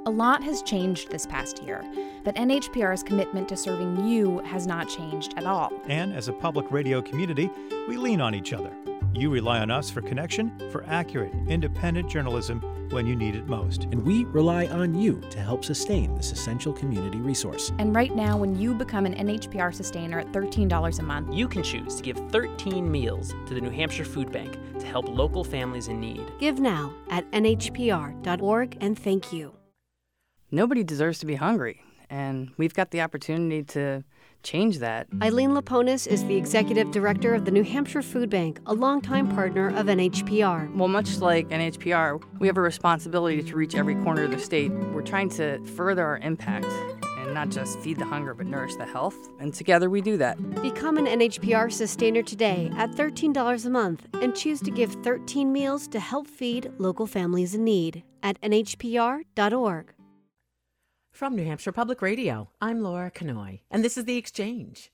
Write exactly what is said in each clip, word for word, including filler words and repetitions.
A lot has changed this past year, but N H P R's commitment to serving you has not changed at all. And as a public radio community, we lean on each other. You rely on us for connection, for accurate, independent journalism when you need it most. And we rely on you to help sustain this essential community resource. And right now, when you become an N H P R sustainer at thirteen dollars a month, you can choose to give thirteen meals to the New Hampshire Food Bank to help local families in need. Give now at N H P R dot org and thank you. Nobody deserves to be hungry, and we've got the opportunity to change that. Eileen Laponis is the executive director of the New Hampshire Food Bank, a longtime partner of N H P R. Well, much like N H P R, we have a responsibility to reach every corner of the state. We're trying to further our impact and not just feed the hunger, but nourish the health. And together we do that. Become an N H P R sustainer today at thirteen dollars a month and choose to give thirteen meals to help feed local families in need at N H P R dot org. From New Hampshire Public Radio, I'm Laura Kanoy, and this is The Exchange.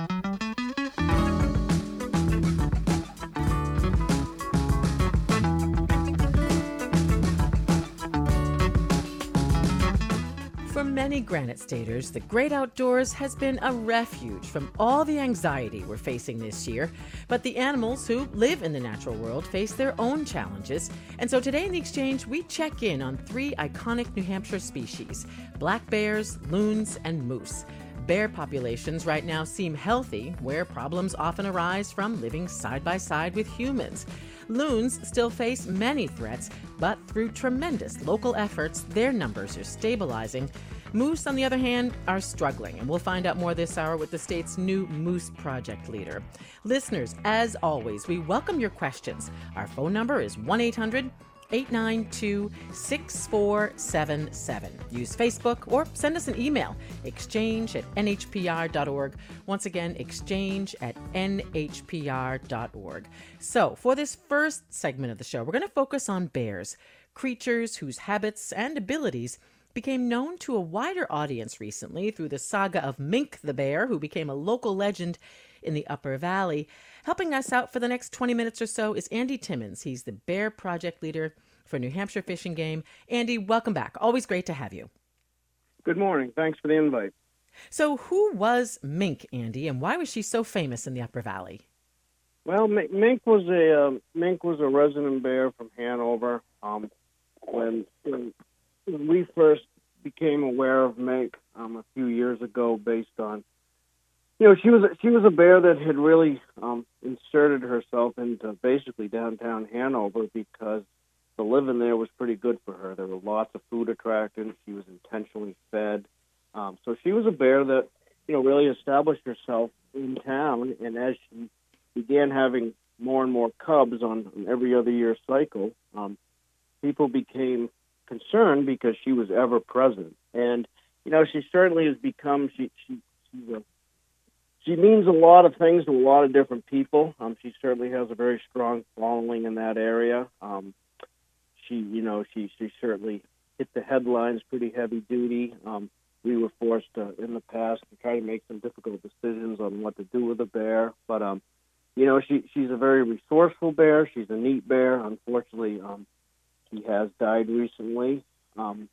For many Granite Staters, the great outdoors has been a refuge from all the anxiety we're facing this year. But the animals who live in the natural world face their own challenges. And so today in The Exchange, we check in on three iconic New Hampshire species: black bears, loons, and moose. Bear populations right now seem healthy, where problems often arise from living side by side with humans. Loons still face many threats, but through tremendous local efforts, their numbers are stabilizing. Moose, on the other hand, are struggling, and we'll find out more this hour with the state's new Moose Project leader. Listeners, as always, we welcome your questions. Our phone number is one eight hundred eight nine two six four seven seven. Use Facebook or send us an email, exchange at N H P R dot org. Once again, exchange at N H P R dot org. So for this first segment of the show, we're going to focus on bears, creatures whose habits and abilities became known to a wider audience recently through the saga of Mink the bear, who became a local legend in the Upper Valley. Helping us out for the next twenty minutes or so is Andy Timmons. He's the Bear Project leader for New Hampshire Fish and Game. Andy, welcome back. Always great to have you. Good morning. Thanks for the invite. So who was Mink, Andy, and why was she so famous in the Upper Valley? Well, Mink was a uh, Mink was a resident bear from Hanover. Um, when, when we first became aware of Mink um, a few years ago, based on You know, she was she was a bear that had really um, inserted herself into basically downtown Hanover because the living there was pretty good for her. There were lots of food attractions. She was intentionally fed. Um, so she was a bear that, you know, really established herself in town. And as she began having more and more cubs on an every other year cycle, um, people became concerned because she was ever present. And, you know, she certainly has become, she, she she's a She means a lot of things to a lot of different people. Um, she certainly has a very strong following in that area. Um, she, you know, she, she certainly hit the headlines pretty heavy duty. Um, we were forced to, in the past to try to make some difficult decisions on what to do with the bear. But, um, you know, she, she's a very resourceful bear. She's a neat bear. Unfortunately, um, she has died recently. Um,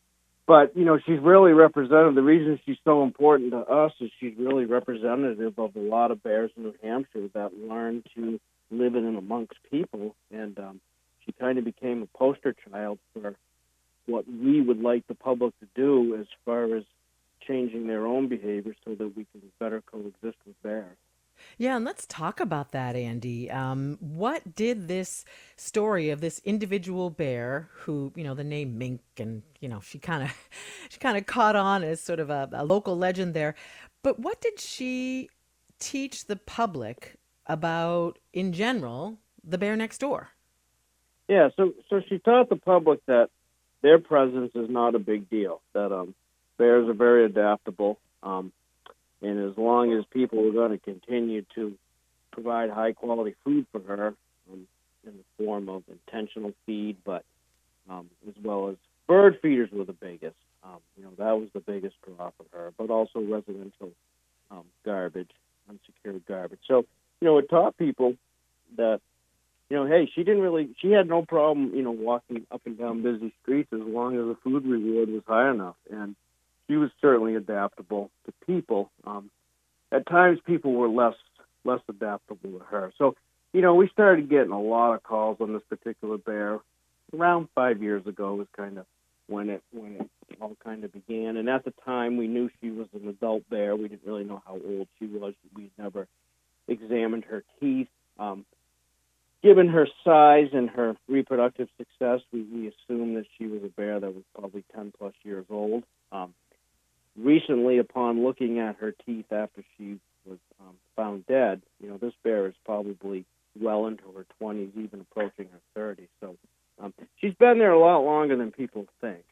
But, you know, she's really representative. The reason she's so important to us is she's really representative of a lot of bears in New Hampshire that learned to live in and amongst people. And um, she kind of became a poster child for what we would like the public to do as far as changing their own behavior so that we can better coexist with bears. Yeah, and let's talk about that, Andy. Um, what did this story of this individual bear, who, you know, the name Mink, and you know, she kind of, she kind of caught on as sort of a, a local legend there. But what did she teach the public about, in general, the bear next door? Yeah, so so she taught the public that their presence is not a big deal. That um, bears are very adaptable. Um, And as long as people are going to continue to provide high-quality food for her um, in the form of intentional feed, but um, as well as bird feeders were the biggest. Um, you know, that was the biggest draw for her, but also residential um, garbage, unsecured garbage. So, you know, it taught people that, you know, hey, she didn't really, she had no problem, you know, walking up and down busy streets as long as the food reward was high enough. And she was certainly adaptable to people. Um, at times, people were less less adaptable to her. So, you know, we started getting a lot of calls on this particular bear around five years ago. Was kind of when it when it all kind of began. And at the time, we knew she was an adult bear. We didn't really know how old she was. We'd never examined her teeth. Um, given her size and her reproductive success, we, we assumed that she was a bear that was probably ten plus years old. Um, recently, upon looking at her teeth after she was um, found dead, you know, this bear is probably well into her twenties, even approaching her thirties. So um, she's been there a lot longer than people think.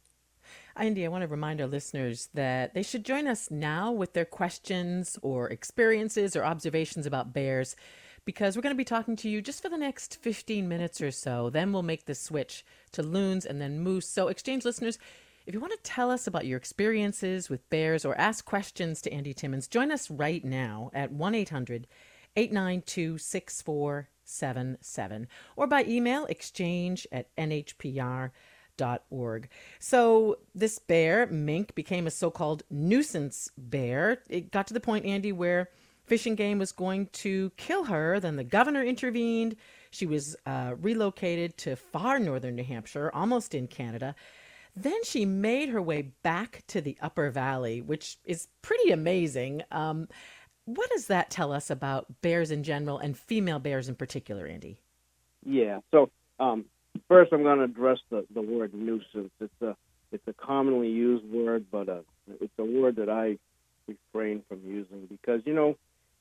Andy, I want to remind our listeners that they should join us now with their questions or experiences or observations about bears, because we're going to be talking to you just for the next fifteen minutes or so. Then we'll make the switch to loons and then moose. So Exchange listeners, if you want to tell us about your experiences with bears or ask questions to Andy Timmons, join us right now at one eight hundred eight nine two six four seven seven or by email exchange at n h p r dot org. So this bear, Mink, became a so-called nuisance bear. It got to the point, Andy, where Fish and Game was going to kill her. Then the governor intervened. She was uh, relocated to far northern New Hampshire, almost in Canada. Then she made her way back to the Upper Valley, which is pretty amazing. Um, what does that tell us about bears in general and female bears in particular, Andy? Yeah. So um, first, I'm going to address the, the word nuisance. It's a it's a commonly used word, but uh, it's a word that I refrain from using because, you know,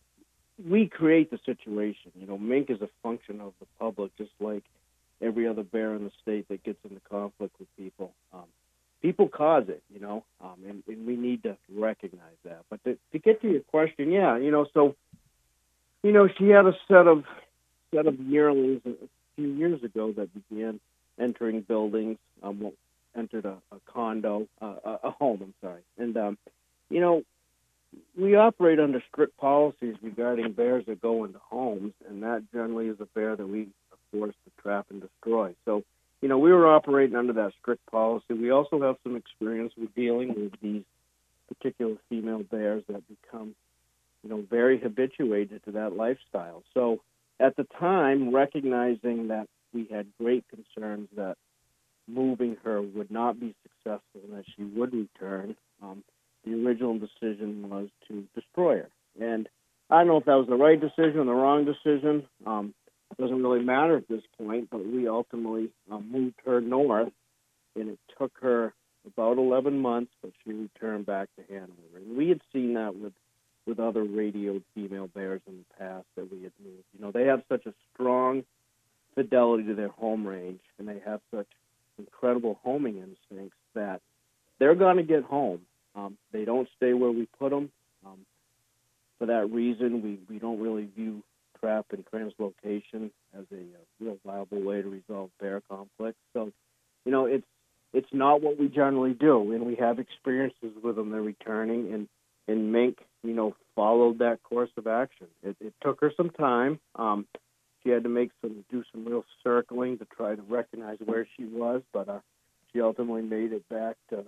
we create the situation. You know, Mink is a function of the public, just like every other bear in the state that gets into conflict with people. Um, people cause it, you know, um, and, and we need to recognize that. But to, to get to your question, yeah, you know, so, you know, she had a set of set of yearlings a few years ago that began entering buildings, um, well, entered a, a condo, uh, a, a home, I'm sorry. And, um, you know, we operate under strict policies regarding bears that go into homes, and that generally is a bear that we are forced to trap and destroy. So, you know, we were operating under that strict policy. We also have some experience with dealing with these particular female bears that become, you know, very habituated to that lifestyle. So at the time, recognizing that we had great concerns that moving her would not be successful and that she would return, um, the original decision was to destroy her. And I don't know if that was the right decision or the wrong decision. Um, it doesn't really matter at this point, but we ultimately um, moved her north, and it took her about eleven months, but she returned back to Hanover. And we had seen that with, with other radioed female bears in the past that we had moved. You know, they have such a strong fidelity to their home range, and they have such incredible homing instincts that they're going to get home. Um, they don't stay where we put them. Um, for that reason, we, we don't really view trap and translocation as a, a real viable way to resolve bear conflict. So, you know, it's it's not what we generally do, and we have experiences with them. They're returning, and, and Mink, you know, followed that course of action. It, it took her some time. Um, she had to make some do some real circling to try to recognize where she was, but uh, she ultimately made it back to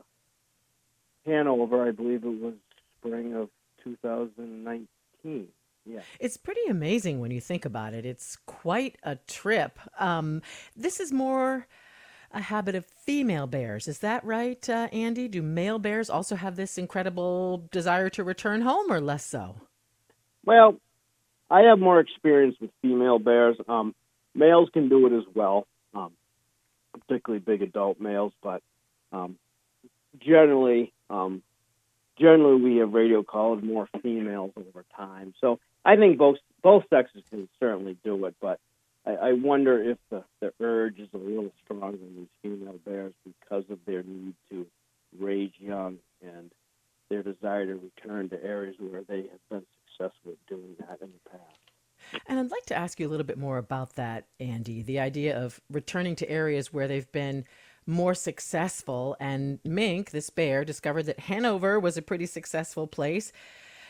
Hanover. I believe it was spring of two thousand nineteen. Yeah. It's pretty amazing when you think about it. It's quite a trip. Um, this is more a habit of female bears. Is that right, uh, Andy? Do male bears also have this incredible desire to return home, or less so? Well, I have more experience with female bears. Um, males can do it as well, um, particularly big adult males, but um, generally, um, generally we have radio collared more females over time. So I think both both sexes can certainly do it, but I, I wonder if the, the urge is a little stronger in these female bears because of their need to raise young and their desire to return to areas where they have been successful at doing that in the past. And I'd like to ask you a little bit more about that, Andy, the idea of returning to areas where they've been more successful. And Mink, this bear, discovered that Hanover was a pretty successful place.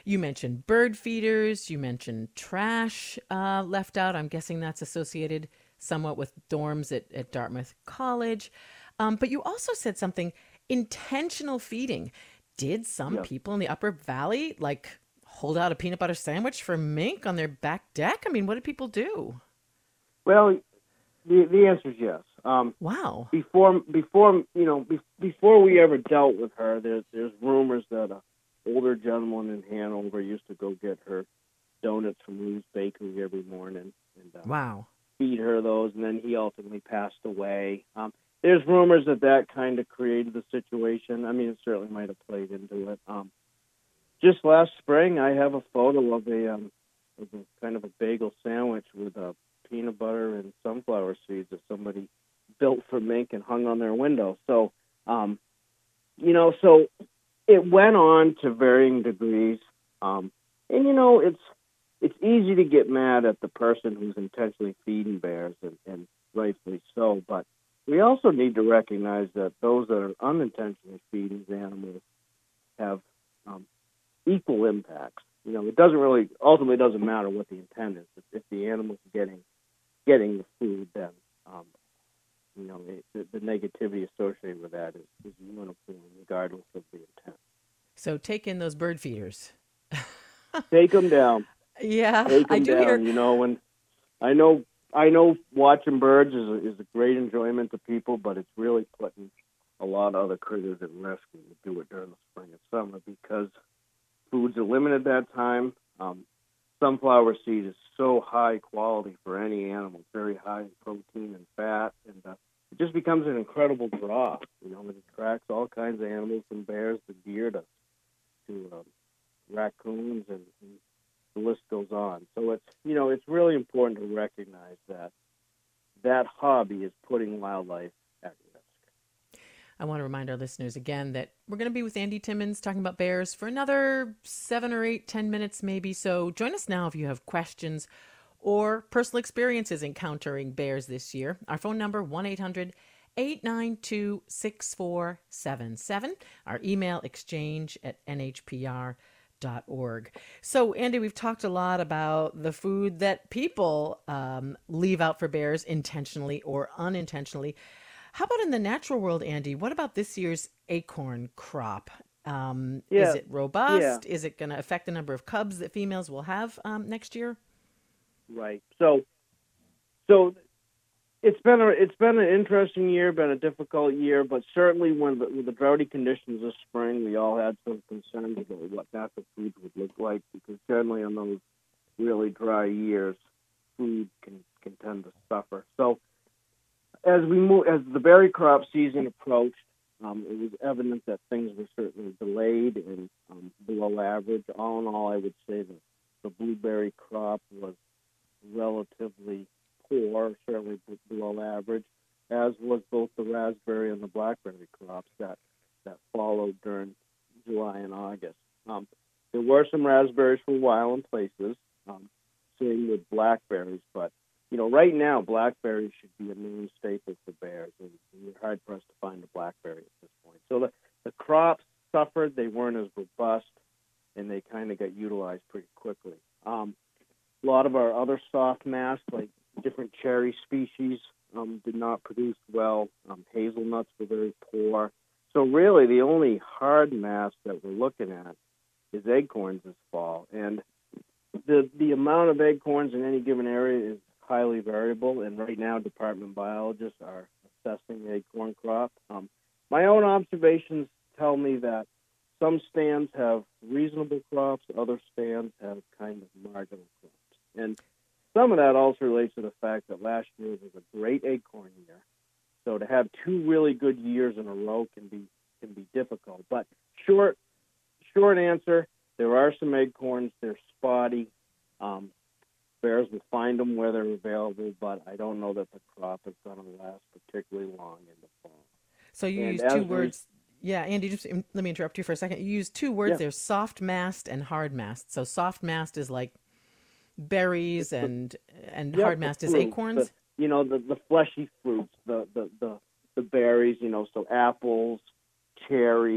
You mentioned bird feeders. You mentioned trash uh, left out. I'm guessing that's associated somewhat with dorms at, at Dartmouth College. Um, but you also said something, intentional feeding. Did some Yeah. people in the Upper Valley like hold out a peanut butter sandwich for mink on their back deck? I mean, what did people do? Well, the the answer is yes. Um, Wow. before before you know be, before we ever dealt with her, there's there's rumors that a older gentleman in Hanover used to go get her donuts from Lou's Bakery every morning and uh, Wow. feed her those, and then he ultimately passed away. Um, there's rumors that that kind of created the situation. I mean, it certainly might have played into it. Um, just last spring, I have a photo of a, um, of a kind of a bagel sandwich with uh, peanut butter and sunflower seeds that somebody built for mink and hung on their window. So, um, you know, so it went on to varying degrees. Um, and, you know, it's it's easy to get mad at the person who's intentionally feeding bears, and, and rightfully so. But we also need to recognize that those that are unintentionally feeding these animals have um, equal impacts. You know, it doesn't really, ultimately it doesn't matter what the intent is. If, if the animal's getting getting the food, then, um, you know, it, the, the negativity associated with that is, is uniform regardless of the intent. So take in those bird feeders. Take them down. Yeah, Take them I do down. hear. You know, when I know, I know, watching birds is a, is a great enjoyment to people, but it's really putting a lot of other critters at risk when you do it during the spring and summer because foods are limited that time. Um, sunflower seed is so high quality for any animal, very high in protein and fat, and uh, it just becomes an incredible draw. You know, it attracts all kinds of animals, from bears to deer to to um, raccoons, and, and the list goes on. So it's, you know, it's really important to recognize that that hobby is putting wildlife at risk. I want to remind our listeners again that we're going to be with Andy Timmons talking about bears for another seven or eight, ten minutes maybe. So join us now if you have questions or personal experiences encountering bears this year. Our phone number, one eight hundred eight nine two six four seven seven. Our email, exchange at n h p r dot org. So, Andy, we've talked a lot about the food that people um, leave out for bears intentionally or unintentionally. How about in the natural world, Andy? What about this year's acorn crop? Um, Yeah. Is it robust? Yeah. Is it going to affect the number of cubs that females will have um, next year? Right. So, so it's been a it's been an interesting year, been a difficult year, but certainly when the, with the droughty conditions this spring, we all had some concerns about what natural foods would look like, because generally on those really dry years, food can, can tend to suffer. So, as we move, as the berry crop season approached, um, it was evident that things were certainly delayed and um, below average. All in all, I would say that the blueberry crop was relatively poor, certainly b- below average, as was both the raspberry and the blackberry crops that, that followed during July and August. Um, there were some raspberries for a while in places, um, same with blackberries, but you know, right now, blackberries should be a main staple for bears, and you're hard-pressed to find a blackberry at this point. So the, the crops suffered. They weren't as robust, and they kind of got utilized pretty quickly. Um, a lot of our other soft mass, like different cherry species, um, did not produce well. Um, hazelnuts were very poor. So really, the only hard mass that we're looking at is acorns this fall. And the the amount of acorns in any given area is highly variable, and right now department biologists are assessing the acorn crop. Um, my own observations tell me that some stands have reasonable crops, other stands have kind of marginal crops. And some of that also relates to the fact that last year was a great acorn year. So to have two really good years in a row can be can be difficult. But short short answer, there are some acorns, they're spotty. Um, Bears will find them where they're available, but I don't know that the crop is going to last particularly long in the fall. So you And use as two we- words. Yeah, Andy, just let me interrupt you for a second. You use two words Yeah. there, soft mast and hard mast. So soft mast is like berries, and and Yep, hard the mast is fruit, acorns. the- you know, the, the fleshy fruits, the, the, the, the berries, you know, so apples, cherries,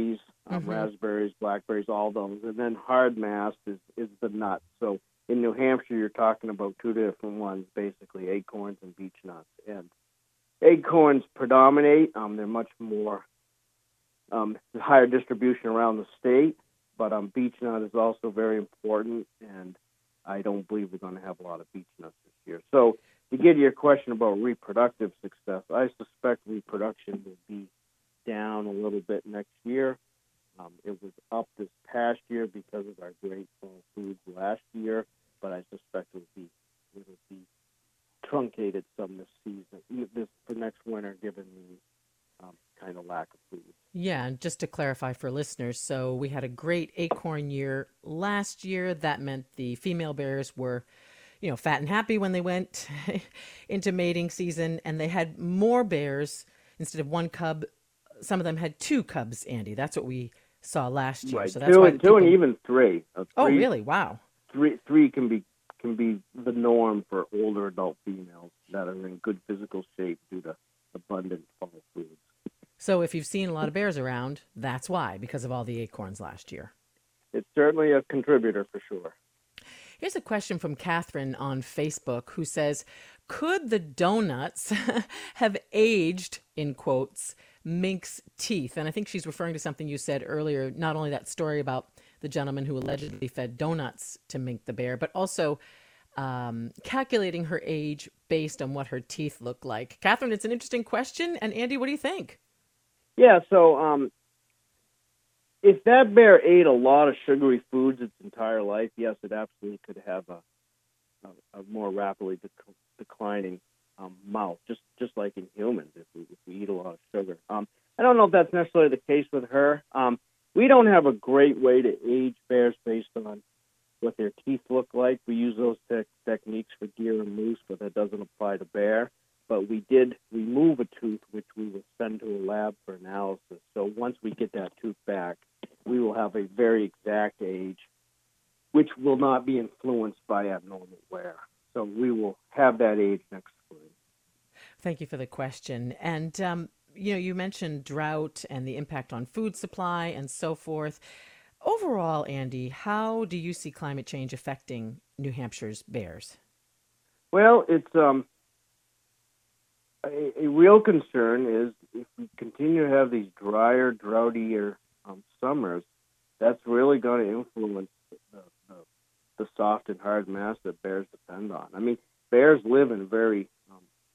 um, Mhm. raspberries, blackberries, all those. And then hard mast is, is the nut. So in New Hampshire, you're talking about two different ones, basically acorns and beech nuts. And acorns predominate. Um, they're much more um, higher distribution around the state, but um, beech nut is also very important, and I don't believe we're going to have a lot of beech nuts this year. So to get to your question about reproductive success, I suspect reproduction will be down a little bit next year. Um, it was up this past year because of our great fall foods last year, but I suspect it will be it will be truncated some this season, this for next winter, given the um, kind of lack of food. Yeah, and just to clarify for listeners, so we had a great acorn year last year. That meant the female bears were, you know, fat and happy when they went into mating season, and they had more bears instead of one cub. Some of them had two cubs, Andy. That's what we saw last year. Right, So that's two, why and, people... two and even three. Uh, Oh, three. really? Wow. Three, three can be can be the norm for older adult females that are in good physical shape due to abundant fall foods. So if you've seen a lot of bears around, that's why, because of all the acorns last year. It's certainly a contributor for sure. Here's a question from Catherine on Facebook who says, could the donuts have aged, in quotes, mink's teeth? And I think she's referring to something you said earlier, not only that story about the gentleman who allegedly fed donuts to Mink the bear, but also um, calculating her age based on what her teeth look like. Catherine, it's an interesting question. And Andy, what do you think? Yeah, so um, if that bear ate a lot of sugary foods its entire life, yes, it absolutely could have a, a, a more rapidly dec- declining um, mouth, just just like in humans if we, if we eat a lot of sugar. Um, I don't know if that's necessarily the case with her. Um, we don't have a great way to age bears based on what their teeth look like. We use those te- techniques for deer and moose, but that doesn't apply to bear. But we did remove a tooth, which we will send to a lab for analysis. So once we get that tooth back, we will have a very exact age, which will not be influenced by abnormal wear. So we will have that age next spring. Thank you for the question. And, um, you know, you mentioned drought and the impact on food supply and so forth. Overall, Andy, how do you see climate change affecting New Hampshire's bears? Well, it's um, a, a real concern is if we continue to have these drier, droughtier um, summers, that's really going to influence the, the, the soft and hard mass that bears depend on. I mean, bears live in very um,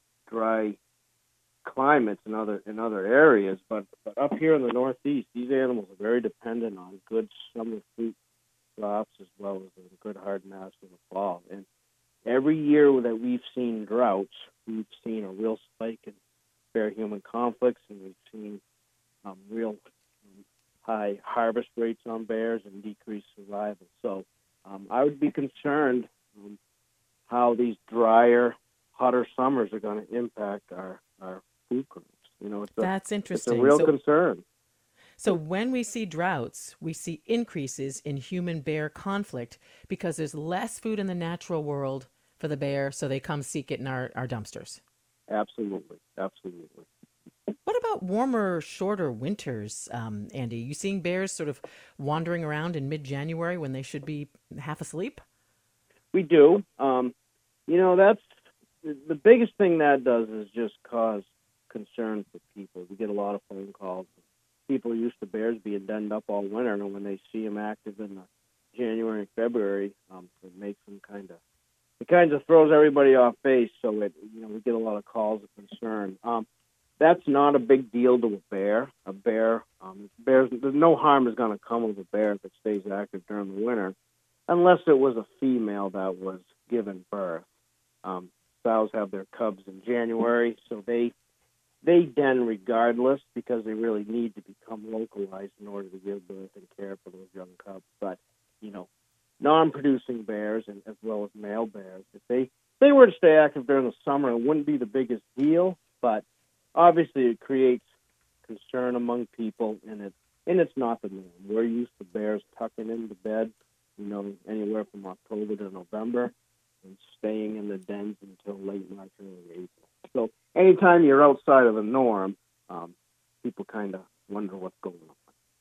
dry climates in other in other areas, but, but up here in the Northeast, these animals are very dependent on good summer fruit crops as well as a good hard mass in the fall. And every year that we've seen droughts, we've seen a real spike in bear-human conflicts, and we've seen um, real um, high harvest rates on bears and decreased survival. So um, I would be concerned um, how these drier, hotter summers are going to impact our, our food crops. You know, it's a, That's interesting. It's a real so, concern. So when we see droughts, we see increases in human-bear conflict because there's less food in the natural world for the bear, so they come seek it in our, our dumpsters. Absolutely, absolutely. What about warmer, shorter winters, um, Andy? You seeing bears sort of wandering around in mid-January when they should be half asleep? We do. Um, you know, that's the biggest thing that does is just cause concern for people. We get a lot of phone calls. People are used to bears being denned up all winter, and when they see them active in the January and February, um, it makes them kind of, it kind of throws everybody off base. So it, you know, we get a lot of calls of concern. Um, that's not a big deal to a bear. A bear, um, bears, there's no harm is going to come of a bear if it stays active during the winter, unless it was a female that was given birth. Um, sows have their cubs in January, so they they den regardless because they really need to become localized in order to give birth and care for those young cubs. But, you know, non-producing bears and as well as male bears, if they, if they were to stay active during the summer, it wouldn't be the biggest deal, but obviously it creates concern among people, and, it, and it's not the norm. We're used to bears tucking into bed, you know, anywhere from October to November, and staying in the dens until late March, early April. So anytime you're outside of the norm, um, people kind of wonder what's going on.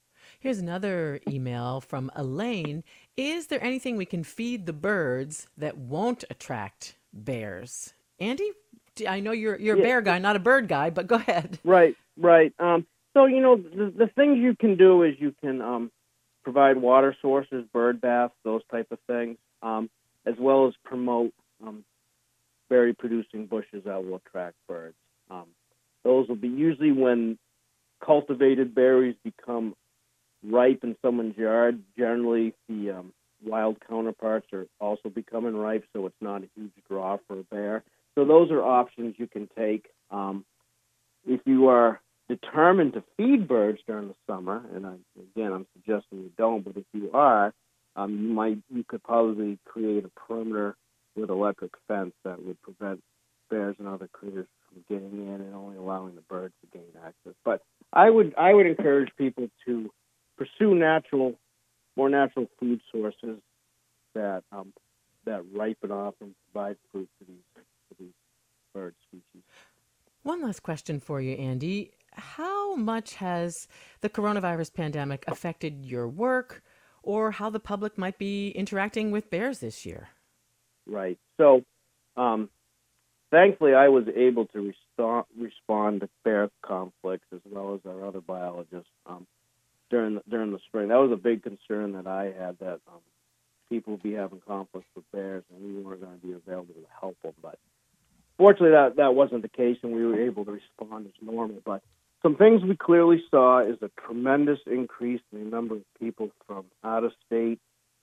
Here's another email from Elaine. Is there anything we can feed the birds that won't attract bears? Andy, I know you're you're a Yeah. bear guy, not a bird guy, but go ahead. Right, right. Um, so, you know, the, the things you can do is you can um, provide water sources, bird baths, those type of things, um, as well as promote um, berry-producing bushes that will attract birds. Um, those will be usually when cultivated berries become ripe in someone's yard. Generally, the um, wild counterparts are also becoming ripe, so it's not a huge draw for a bear. So those are options you can take. Um, if you are determined to feed birds during the summer, and I, again, I'm suggesting you don't, but if you are, um, you might you could probably create a perimeter with electric fence that would prevent bears and other critters from getting in and only allowing the birds to gain access. But I would I would encourage people to pursue natural, more natural food sources that um, that ripen off and provide fruit for these for these bird species. One last question for you, Andy. How much has the coronavirus pandemic affected your work or how the public might be interacting with bears this year? Right. So, um, thankfully, I was able to resto- respond to bear conflicts as well as our other biologists um, during the, during the spring. That was a big concern that I had, that um, people would be having conflicts with bears and we weren't going to be available to help them. But fortunately, that, that wasn't the case, and we were able to respond as normal. But some things we clearly saw is a tremendous increase in the number of people from out of state,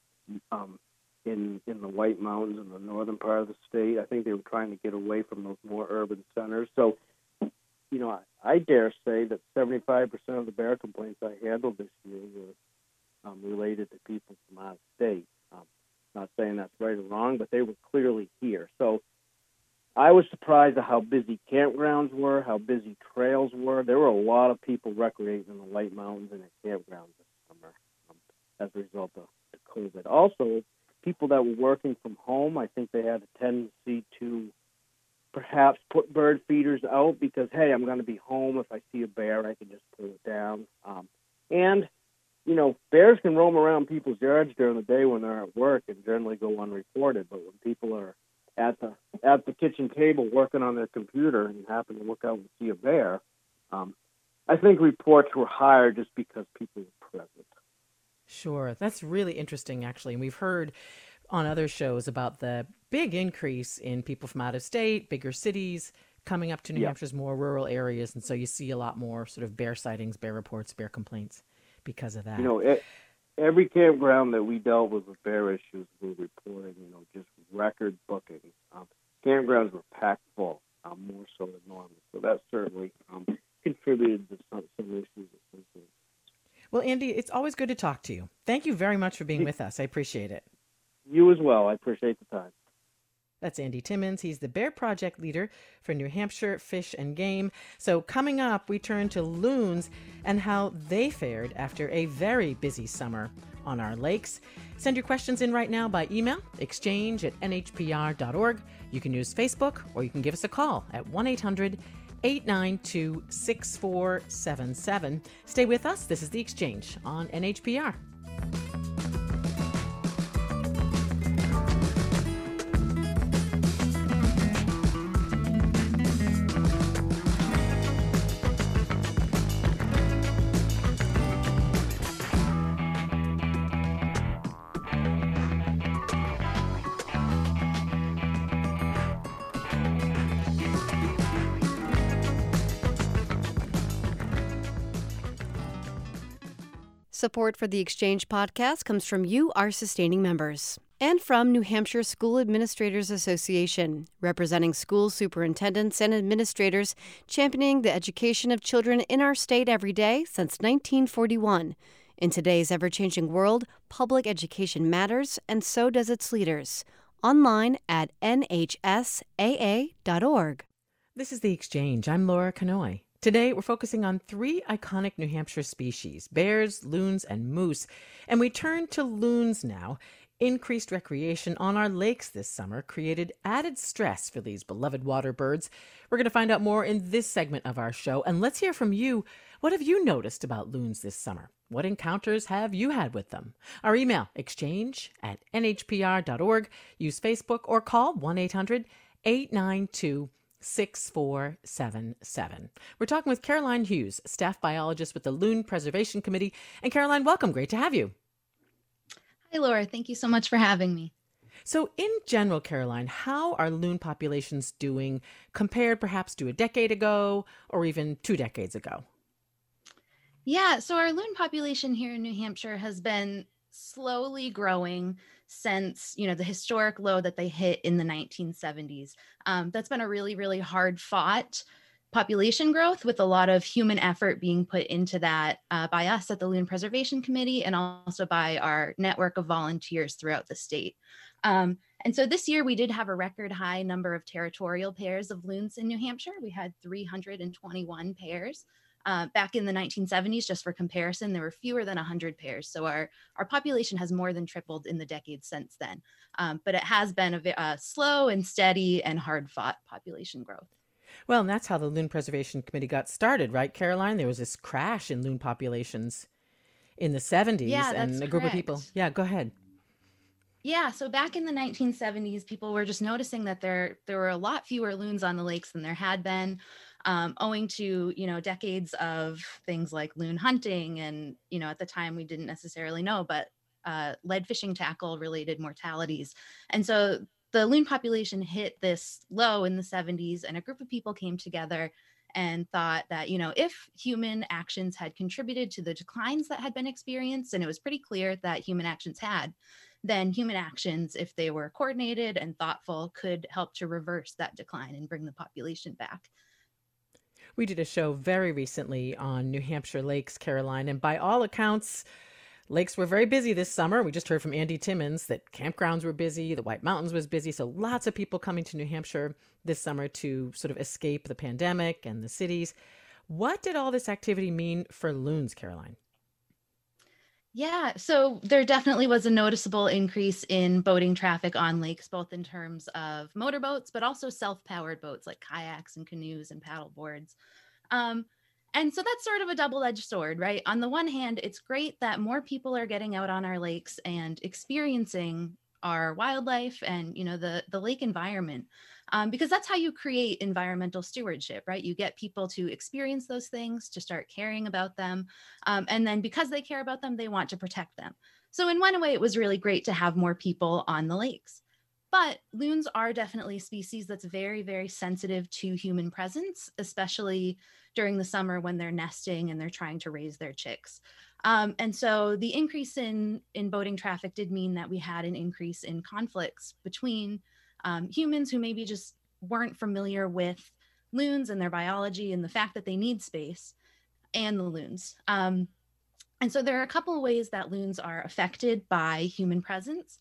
um, in in the White Mountains in the northern part of the state. I think they were trying to get away from those more urban centers. So, you know, I, I dare say that seventy-five percent of the bear complaints I handled this year were um, related to people from out of state. Um, not saying that's right or wrong, but they were clearly here. So I was surprised at how busy campgrounds were, how busy trails were. There were a lot of people recreating in the White Mountains and at campgrounds this summer um, as a result of COVID. Also, people that were working from home, I think they had a tendency to perhaps put bird feeders out because, hey, I'm going to be home. If I see a bear, I can just pull it down. Um, and, you know, bears can roam around people's yards during the day when they're at work and generally go unreported. But when people are at the at the kitchen table working on their computer and happen to look out and see a bear, um, I think reports were higher just because people were present. Sure. That's really interesting, actually. And we've heard on other shows about the big increase in people from out of state, bigger cities, coming up to New Yeah. Hampshire's more rural areas. And so you see a lot more sort of bear sightings, bear reports, bear complaints because of that. You know, it, every campground that we dealt with with bear issues were reporting, you know, just record bookings. Um, campgrounds were packed full, um, more so than normal. So that certainly um, contributed to some, some issues associated. Well, Andy, it's always good to talk to you. Thank you very much for being with us. I appreciate it. You as well. I appreciate the time. That's Andy Timmons. He's the Bear Project leader for New Hampshire Fish and Game. So coming up, we turn to loons and how they fared after a very busy summer on our lakes. Send your questions in right now by email, exchange at n h p r dot org. You can use Facebook, or you can give us a call at one eight hundred eight nine two six four seven seven. Stay with us. This is The Exchange on N H P R. Support for the Exchange podcast comes from you, our sustaining members, and from New Hampshire School Administrators Association, representing school superintendents and administrators championing the education of children in our state every day since nineteen forty-one. In today's ever-changing world, public education matters, and so does its leaders. Online at n h s a a dot org. This is The Exchange. I'm Laura Canoy. Today, we're focusing on three iconic New Hampshire species, bears, loons, and moose. And we turn to loons now. Increased recreation on our lakes this summer created added stress for these beloved water birds. We're going to find out more in this segment of our show. And let's hear from you. What have you noticed about loons this summer? What encounters have you had with them? Our email, exchange at n h p r dot org. Use Facebook or call one eight hundred eight nine two six four seven seven. We're talking with Caroline Hughes, staff biologist with the Loon Preservation Committee. And Caroline, welcome. Great to have you. Hi, Laura. Thank you so much for having me. So in general, Caroline, how are loon populations doing compared perhaps to a decade ago or even two decades ago? Yeah, so our loon population here in New Hampshire has been slowly growing since, you know, the historic low that they hit in the nineteen seventies. Um, that's been a really, really hard fought population growth with a lot of human effort being put into that uh, by us at the Loon Preservation Committee and also by our network of volunteers throughout the state. Um, and so this year we did have a record high number of territorial pairs of loons in New Hampshire. We had three hundred twenty-one pairs. Uh, back in the nineteen seventies, just for comparison, there were fewer than one hundred pairs. So our, our population has more than tripled in the decades since then. Um, but it has been a, a slow and steady and hard-fought population growth. Well, and that's how the Loon Preservation Committee got started, right, Caroline? There was this crash in loon populations in the seventies. Yeah, and that's a group correct. of people. Yeah, go ahead. Yeah, so back in the nineteen seventies, people were just noticing that there there were a lot fewer loons on the lakes than there had been, um, owing to, you know, decades of things like loon hunting. And, you know, at the time we didn't necessarily know, but uh, lead fishing tackle related mortalities. And so the loon population hit this low in the seventies, and a group of people came together and thought that, you know, if human actions had contributed to the declines that had been experienced, and it was pretty clear that human actions had, then human actions, if they were coordinated and thoughtful, could help to reverse that decline and bring the population back. We did a show very recently on New Hampshire lakes, Caroline, and by all accounts, lakes were very busy this summer. We just heard from Andy Timmons that campgrounds were busy, the White Mountains was busy, so lots of people coming to New Hampshire this summer to sort of escape the pandemic and the cities. What did all this activity mean for loons, Caroline? Yeah, so there definitely was a noticeable increase in boating traffic on lakes, both in terms of motorboats, but also self-powered boats like kayaks and canoes and paddle boards. Um, and so that's sort of a double-edged sword, right? On the one hand, it's great that more people are getting out on our lakes and experiencing our wildlife and, you know, the, the lake environment, um, because that's how you create environmental stewardship, right? You get people to experience those things, to start caring about them. Um, and then because they care about them, they want to protect them. So in one way, it was really great to have more people on the lakes. But loons are definitely a species that's very, very sensitive to human presence, especially during the summer when they're nesting and they're trying to raise their chicks. Um, and so the increase in, in boating traffic did mean that we had an increase in conflicts between um, humans who maybe just weren't familiar with loons and their biology and the fact that they need space, and the loons. Um, and so there are a couple of ways that loons are affected by human presence.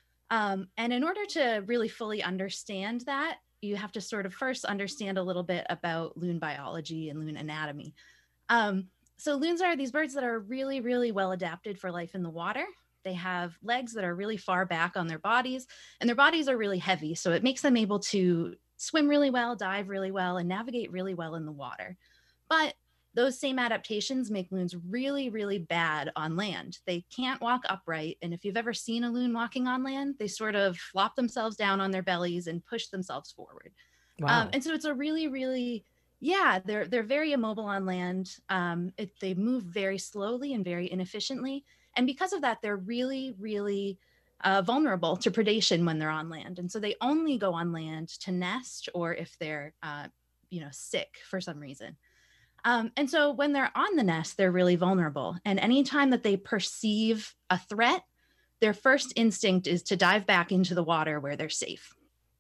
Um, and in order to really fully understand that, you have to sort of first understand a little bit about loon biology and loon anatomy. Um, so loons are these birds that are really, really well adapted for life in the water. They have legs that are really far back on their bodies, and their bodies are really heavy. So it makes them able to swim really well, dive really well, and navigate really well in the water. But those same adaptations make loons really, really bad on land. They can't walk upright. And if you've ever seen a loon walking on land, they sort of flop themselves down on their bellies and push themselves forward. Wow. Um, and so it's a really, really, yeah, they're they're very immobile on land. Um, it, they move very slowly and very inefficiently. And because of that, they're really, really uh, vulnerable to predation when they're on land. And so they only go on land to nest or if they're, uh, you know, sick for some reason. Um, and so when they're on the nest, they're really vulnerable. And anytime that they perceive a threat, their first instinct is to dive back into the water where they're safe.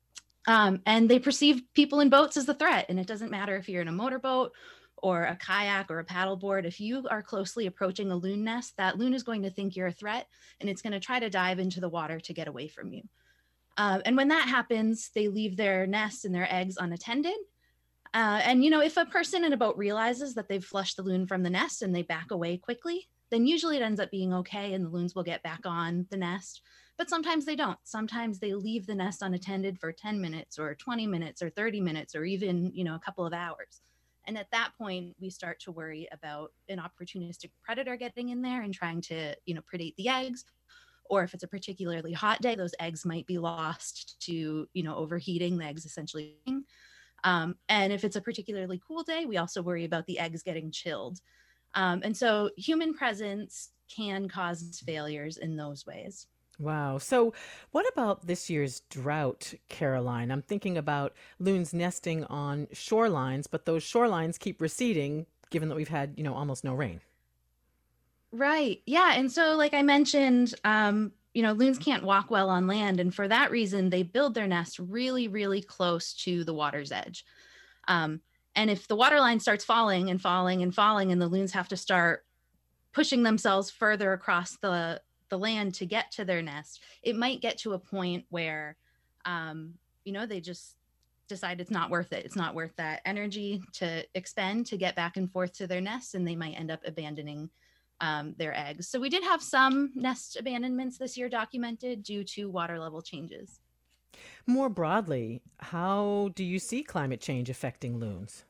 Um, and they perceive people in boats as the threat. And it doesn't matter if you're in a motorboat or a kayak or a paddleboard. If you are closely approaching a loon nest, that loon is going to think you're a threat, and it's going to try to dive into the water to get away from you. Um, and when that happens, they leave their nest and their eggs unattended. Uh, and, you know, if a person in a boat realizes that they've flushed the loon from the nest and they back away quickly, then usually it ends up being okay and the loons will get back on the nest. But sometimes they don't. Sometimes they leave the nest unattended for ten minutes or twenty minutes or thirty minutes or even, you know, a couple of hours. And at that point, we start to worry about an opportunistic predator getting in there and trying to, you know, predate the eggs. Or if it's a particularly hot day, those eggs might be lost to, you know, overheating, the eggs essentially. Um, and if it's a particularly cool day, we also worry about the eggs getting chilled. Um, and so human presence can cause failures in those ways. Wow. So what about this year's drought, Caroline? I'm thinking about loons nesting on shorelines, but those shorelines keep receding given that we've had, you know, almost no rain. Right. Yeah. And so, like I mentioned, um, you know, loons can't walk well on land. And for that reason, they build their nest really, really close to the water's edge. Um, and if the water line starts falling and falling and falling, and the loons have to start pushing themselves further across the, the land to get to their nest, it might get to a point where, um, you know, they just decide it's not worth it. It's not worth that energy to expend to get back and forth to their nest, and they might end up abandoning um, their eggs. So we did have some nest abandonments this year documented due to water level changes. More broadly, how do you see climate change affecting loons?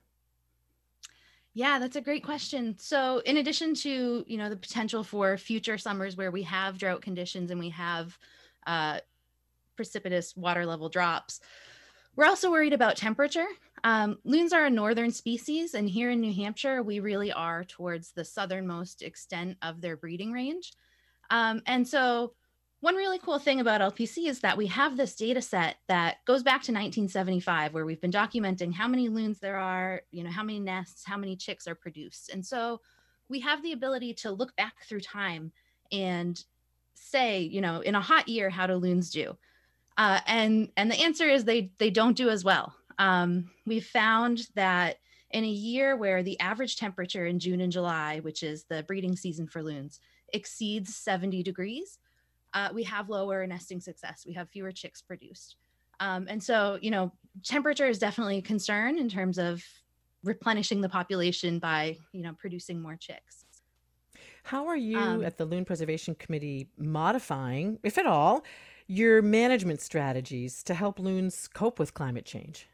Yeah, that's a great question. So in addition to, you know, the potential for future summers where we have drought conditions and we have uh, precipitous water level drops, we're also worried about temperature. Um, loons are a northern species, and here in New Hampshire, we really are towards the southernmost extent of their breeding range. Um, and so one really cool thing about L P C is that we have this data set that goes back to nineteen seventy-five, where we've been documenting how many loons there are, you know, how many nests, how many chicks are produced. And so we have the ability to look back through time and say, you know, in a hot year, how do loons do? Uh, and and the answer is they they don't do as well. Um, we've found that in a year where the average temperature in June and July, which is the breeding season for loons, exceeds seventy degrees, uh, we have lower nesting success. We have fewer chicks produced. Um, and so, you know, temperature is definitely a concern in terms of replenishing the population by, you know, producing more chicks. How are you Um, at the Loon Preservation Committee modifying, if at all, your management strategies to help loons cope with climate change?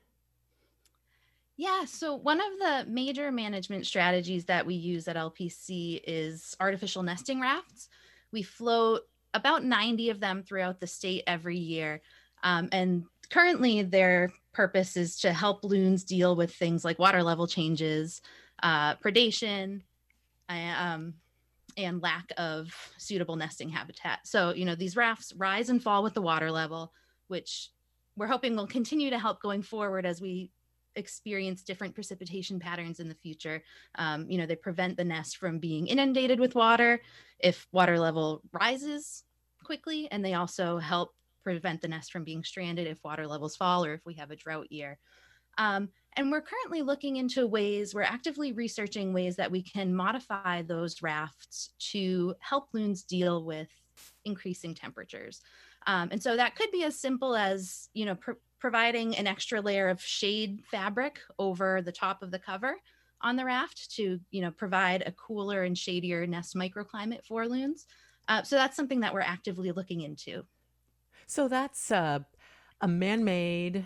Yeah, so one of the major management strategies that we use at L P C is artificial nesting rafts. We float about ninety of them throughout the state every year. Um, and currently their purpose is to help loons deal with things like water level changes, uh, predation, uh, um, and lack of suitable nesting habitat. So, you know, these rafts rise and fall with the water level, which we're hoping will continue to help going forward as we experience different precipitation patterns in the future. Um, you know, they prevent the nest from being inundated with water if water level rises quickly, and they also help prevent the nest from being stranded if water levels fall or if we have a drought year. Um, and we're currently looking into ways, we're actively researching ways that we can modify those rafts to help loons deal with increasing temperatures. Um, and so that could be as simple as, you know, pr- providing an extra layer of shade fabric over the top of the cover on the raft to, you know, provide a cooler and shadier nest microclimate for loons. Uh, so that's something that we're actively looking into. So that's uh, a man-made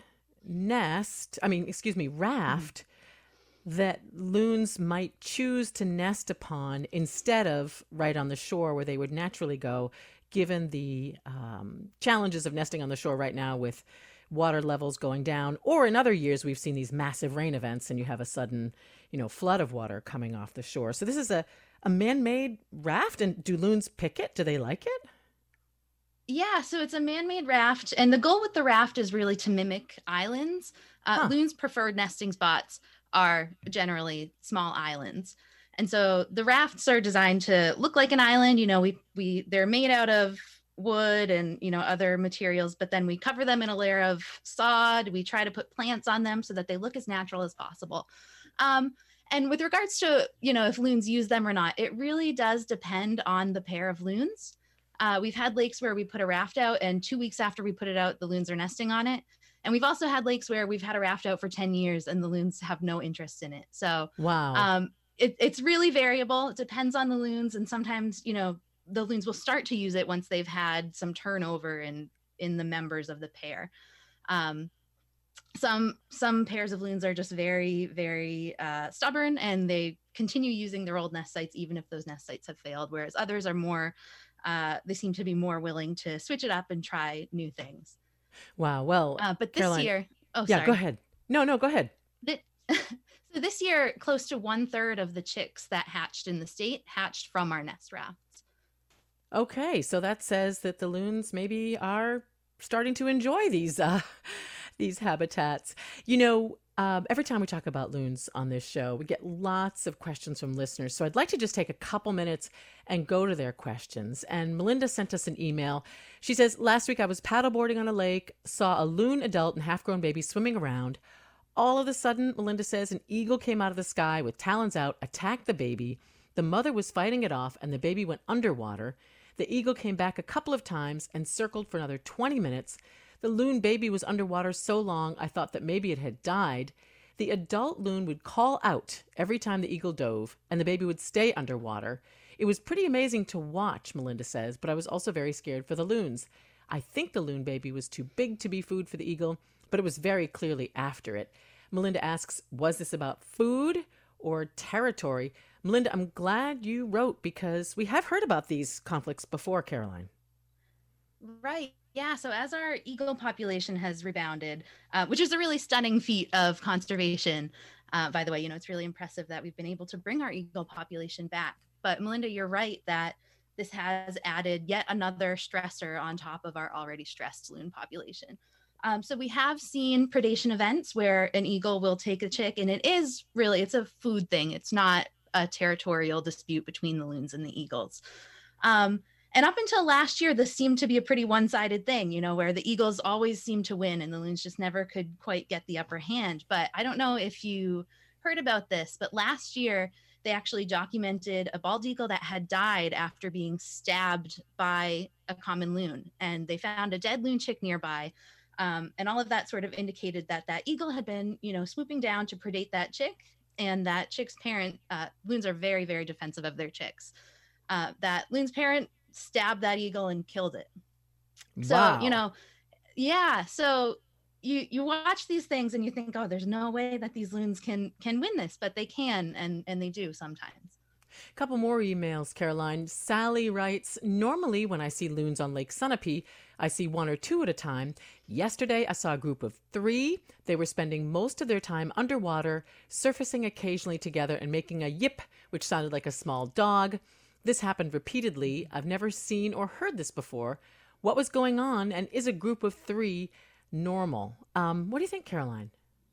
nest, I mean, excuse me, raft mm-hmm. that loons might choose to nest upon instead of right on the shore where they would naturally go, given the um, challenges of nesting on the shore right now with water levels going down, or in other years we've seen these massive rain events and you have a sudden, you know, flood of water coming off the shore. So this is a, a man-made raft, and do loons pick it? Do they like it? Yeah, so it's a man-made raft, and the goal with the raft is really to mimic islands. Uh, Huh. Loons' preferred nesting spots are generally small islands. And so the rafts are designed to look like an island. You know, we we they're made out of wood and, you know, other materials, but then we cover them in a layer of sod. We try to put plants on them so that they look as natural as possible. Um, and with regards to, you know, if loons use them or not, it really does depend on the pair of loons. Uh, we've had lakes where we put a raft out, and two weeks after we put it out, the loons are nesting on it. And we've also had lakes where we've had a raft out for ten years and the loons have no interest in it. So Wow. um, it, it's really variable. It depends on the loons. And sometimes, you know, the loons will start to use it once they've had some turnover in, in the members of the pair. Um, some some pairs of loons are just very, very uh, stubborn, and they continue using their old nest sites even if those nest sites have failed, whereas others are more, uh, they seem to be more willing to switch it up and try new things. Wow. Well, Uh, but this Caroline, year, oh, yeah, sorry. go ahead. No, no, go ahead. Th- so this year, close to one third of the chicks that hatched in the state hatched from our nest rafts. Okay, so that says that the loons maybe are starting to enjoy these uh, these habitats. You know, um, every time we talk about loons on this show, we get lots of questions from listeners. So I'd like to just take a couple minutes and go to their questions. And Melinda sent us an email. She says, last week I was paddleboarding on a lake, saw a loon adult and half-grown baby swimming around. All of a sudden, Melinda says, an eagle came out of the sky with talons out, attacked the baby. The mother was fighting it off, and the baby went underwater. The eagle came back a couple of times and circled for another twenty minutes. The loon baby was underwater so long I thought that maybe it had died. The adult loon would call out every time the eagle dove, and the baby would stay underwater. It was pretty amazing to watch, Melinda says, but I was also very scared for the loons. I think the loon baby was too big to be food for the eagle, but it was very clearly after it. Melinda asks, was this about food or territory? Melinda, I'm glad you wrote because we have heard about these conflicts before, Caroline. Right. Yeah. So as our eagle population has rebounded, uh, which is a really stunning feat of conservation, uh, by the way, you know, it's really impressive that we've been able to bring our eagle population back. But Melinda, you're right that this has added yet another stressor on top of our already stressed loon population. Um, so we have seen predation events where an eagle will take a chick, and it is really, it's a food thing. It's not a territorial dispute between the loons and the eagles. Um, and up until last year, this seemed to be a pretty one-sided thing, you know, where the eagles always seemed to win and the loons just never could quite get the upper hand. But I don't know if you heard about this, but last year they actually documented a bald eagle that had died after being stabbed by a common loon. And they found a dead loon chick nearby. Um, and all of that sort of indicated that that eagle had been, you know, swooping down to predate that chick. And that chick's parent, uh, loons are very, very defensive of their chicks. Uh, that loon's parent stabbed that eagle and killed it. So, Wow. you know, yeah. So you you watch these things and you think, oh, there's no way that these loons can can win this, but they can, and and they do sometimes. A couple more emails, Caroline. Sally writes, normally when I see loons on Lake Sunapee, I see one or two at a time. Yesterday, I saw a group of three. They were spending most of their time underwater, surfacing occasionally together and making a yip, which sounded like a small dog. This happened repeatedly. I've never seen or heard this before. What was going on, and is a group of three normal? Um, what do you think, Caroline?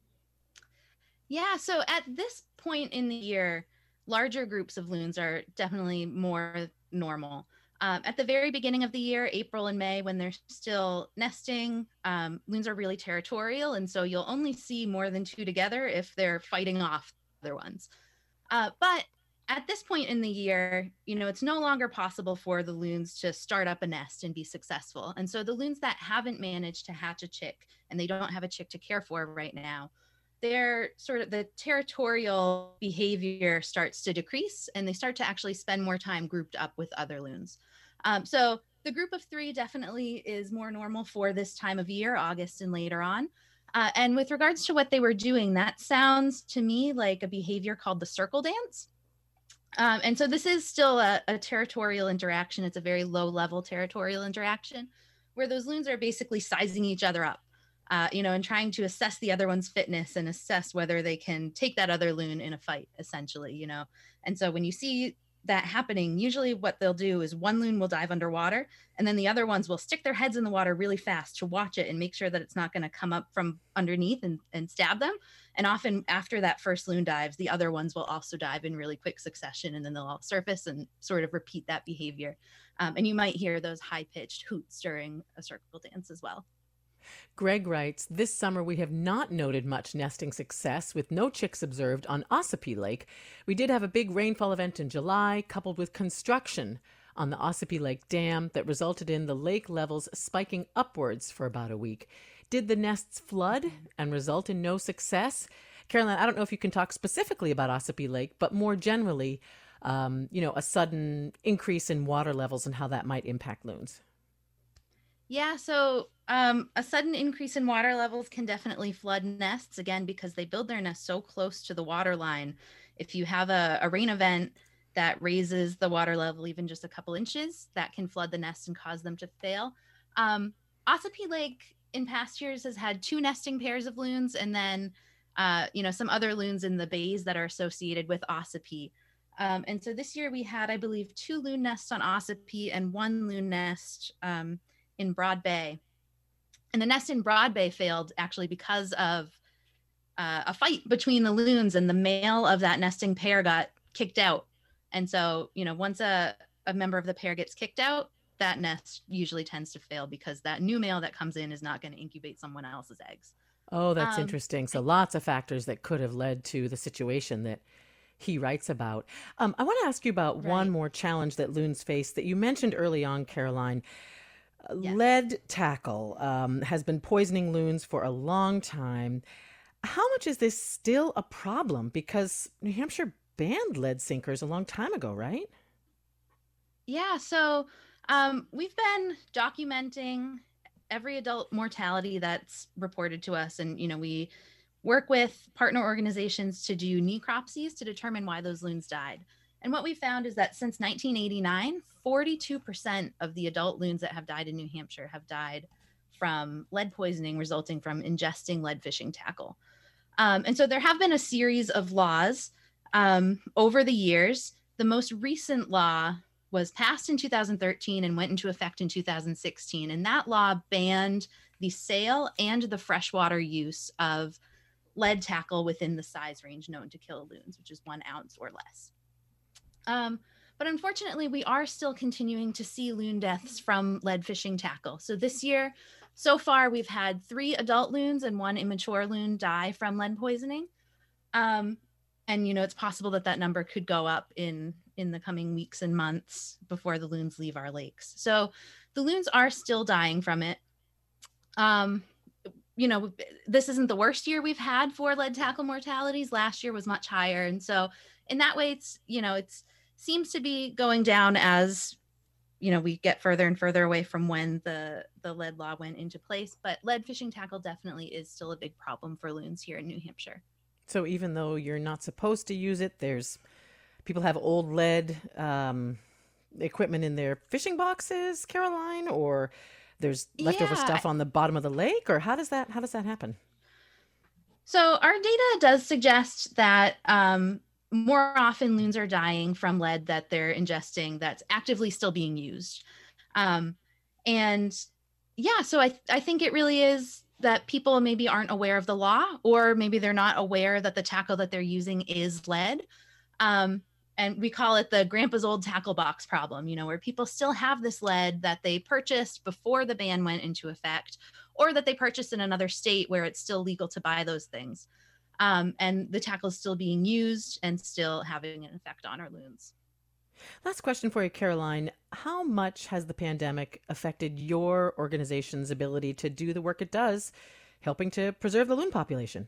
Yeah, so at this point in the year, larger groups of loons are definitely more normal. Um, at the very beginning of the year, April and May, when they're still nesting, um, loons are really territorial. And so you'll only see more than two together if they're fighting off other ones. Uh, but at this point in the year, you know, it's no longer possible for the loons to start up a nest and be successful. And so the loons that haven't managed to hatch a chick and they don't have a chick to care for right now, their sort of the territorial behavior starts to decrease and they start to actually spend more time grouped up with other loons. Um, so the group of three definitely is more normal for this time of year, August and later on. Uh, and with regards to what they were doing, that sounds to me like a behavior called the circle dance. Um, and so this is still a, a territorial interaction. It's a very low level territorial interaction where those loons are basically sizing each other up. Uh, you know, and trying to assess the other one's fitness and assess whether they can take that other loon in a fight, essentially, you know. And so when you see that happening, usually what they'll do is one loon will dive underwater and then the other ones will stick their heads in the water really fast to watch it and make sure that it's not going to come up from underneath and, and stab them. And often after that first loon dives, the other ones will also dive in really quick succession and then they'll all surface and sort of repeat that behavior. Um, and you might hear those high-pitched hoots during a circle dance as well. Greg writes, this summer we have not noted much nesting success with no chicks observed on Ossipee Lake. We did have a big rainfall event in July coupled with construction on the Ossipee Lake Dam that resulted in the lake levels spiking upwards for about a week. Did the nests flood and result in no success? Caroline, I don't know if you can talk specifically about Ossipee Lake, but more generally, um, you know, a sudden increase in water levels and how that might impact loons. Yeah, so Um, a sudden increase in water levels can definitely flood nests, again, because they build their nests so close to the water line. If you have a, a rain event that raises the water level even just a couple inches, that can flood the nest and cause them to fail. Um, Ossipee Lake in past years has had two nesting pairs of loons, and then uh, you know, some other loons in the bays that are associated with Ossipee. Um, and so this year we had, I believe, two loon nests on Ossipee and one loon nest um, in Broad Bay. And the nest in Broad Bay failed actually because of uh, a fight between the loons, and the male of that nesting pair got kicked out. And so, you know, once a, a member of the pair gets kicked out, that nest usually tends to fail because that new male that comes in is not going to incubate someone else's eggs. Oh, that's Um, interesting. So lots of factors that could have led to the situation that he writes about. Um, I want to ask you about one Right. more challenge that loons face that you mentioned early on, Caroline. Uh, Yes. Lead tackle um, has been poisoning loons for a long time. How much is this still a problem? Because New Hampshire banned lead sinkers a long time ago, right? Yeah, so um, we've been documenting every adult mortality that's reported to us. And, you know, we work with partner organizations to do necropsies to determine why those loons died. And what we found is that since nineteen eighty-nine, forty-two percent of the adult loons that have died in New Hampshire have died from lead poisoning resulting from ingesting lead fishing tackle. Um, and so there have been a series of laws um, over the years. The most recent law was passed in two thousand thirteen and went into effect in two thousand sixteen. And that law banned the sale and the freshwater use of lead tackle within the size range known to kill loons, which is one ounce or less. Um, but unfortunately, we are still continuing to see loon deaths from lead fishing tackle. So this year, so far, we've had three adult loons and one immature loon die from lead poisoning. Um, and, you know, it's possible that that number could go up in, in the coming weeks and months before the loons leave our lakes. So the loons are still dying from it. Um, you know, this isn't the worst year we've had for lead tackle mortalities. Last year was much higher. And so in that way, it's, you know, it's seems to be going down as, you know, we get further and further away from when the, the lead law went into place. But lead fishing tackle definitely is still a big problem for loons here in New Hampshire. So even though you're not supposed to use it, there's people have old lead um, equipment in their fishing boxes, Caroline, or there's leftover Yeah. stuff on the bottom of the lake, or how does that how does that happen? So our data does suggest that um, more often loons are dying from lead that they're ingesting that's actively still being used. Um, and yeah, so I, I think it really is that people maybe aren't aware of the law, or maybe they're not aware that the tackle that they're using is lead. Um, and we call it the grandpa's old tackle box problem, you know, where people still have this lead that they purchased before the ban went into effect, or that they purchased in another state where it's still legal to buy those things. Um, and the tackle is still being used and still having an effect on our loons. Last question for you, Caroline. How much has the pandemic affected your organization's ability to do the work it does, helping to preserve the loon population?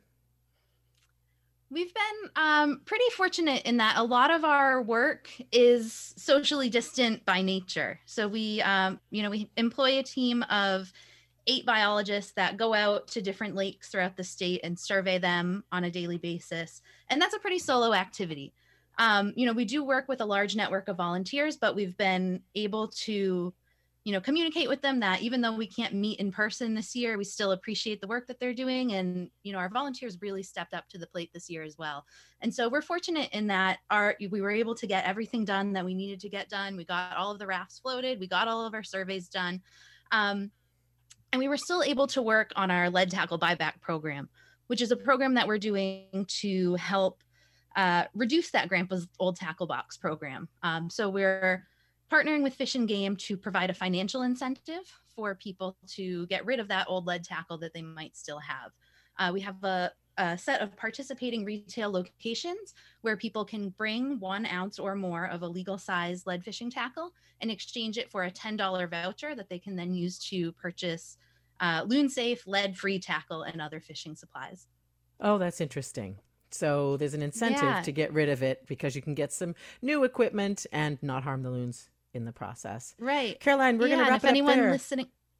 We've been um, pretty fortunate in that a lot of our work is socially distant by nature. So we, um, you know, we employ a team of eight biologists that go out to different lakes throughout the state and survey them on a daily basis. And that's a pretty solo activity. Um, you know, we do work with a large network of volunteers, but we've been able to, you know, communicate with them that even though we can't meet in person this year, we still appreciate the work that they're doing. And, you know, our volunteers really stepped up to the plate this year as well. And so we're fortunate in that our, we were able to get everything done that we needed to get done. We got all of the rafts floated. We got all of our surveys done. Um, and we were still able to work on our lead tackle buyback program, which is a program that we're doing to help uh, reduce that grandpa's old tackle box program. Um, so we're partnering with Fish and Game to provide a financial incentive for people to get rid of that old lead tackle that they might still have. Uh, we have a, a set of participating retail locations where people can bring one ounce or more of a legal size lead fishing tackle and exchange it for a ten dollar voucher that they can then use to purchase uh, loon safe, lead free tackle and other fishing supplies. Oh, that's interesting. So there's an incentive Yeah. to get rid of it because you can get some new equipment and not harm the loons in the process. Right. Caroline, we're yeah, going to and wrap if it up anyone there. listening,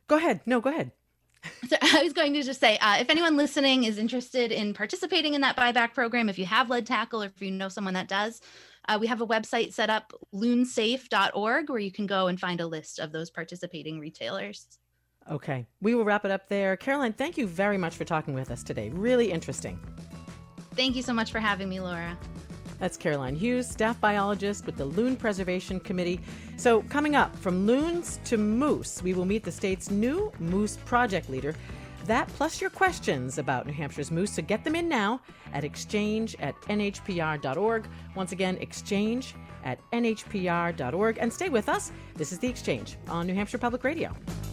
Go ahead. No, go ahead. So I was going to just say, uh, if anyone listening is interested in participating in that buyback program, if you have lead tackle or if you know someone that does, uh, we have a website set up, loon safe dot org, where you can go and find a list of those participating retailers. Okay. We will wrap it up there. Caroline, thank you very much for talking with us today. Really interesting. Thank you so much for having me, Laura. That's Caroline Hughes, staff biologist with the Loon Preservation Committee. So coming up, from loons to moose, we will meet the state's new moose project leader. That plus your questions about New Hampshire's moose. So get them in now at exchange at N H P R dot org. Once again, exchange at N H P R dot org. And stay with us. This is The Exchange on New Hampshire Public Radio.